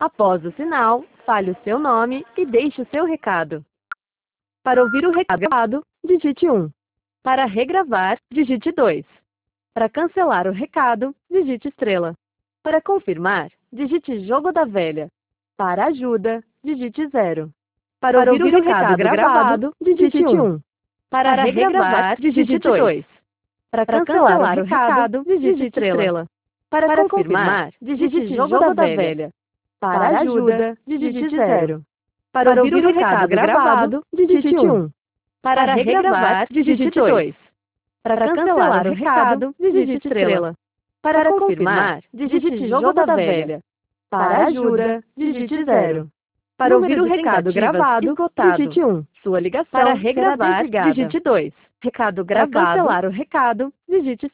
Após o sinal, fale o seu nome e deixe o seu recado. Para ouvir o recado gravado, digite 1. Para regravar, digite 2. Para cancelar o recado, digite estrela. Para confirmar, digite jogo da velha. Para ajuda, digite 0. Para ouvir o recado gravado, digite 1. Para regravar, digite 2. Para cancelar o recado, digite estrela. Para confirmar, digite jogo da velha. Para ajuda, digite 0. Para ouvir o recado gravado, digite 1. Para regravar, digite 2. Para cancelar o recado, digite estrela. Para confirmar, digite jogo da velha. Para ajuda, digite 0. Para ouvir o recado gravado, digite 1. Sua ligação para regravar, digite 2. Recado gravado. Para cancelar o recado, digite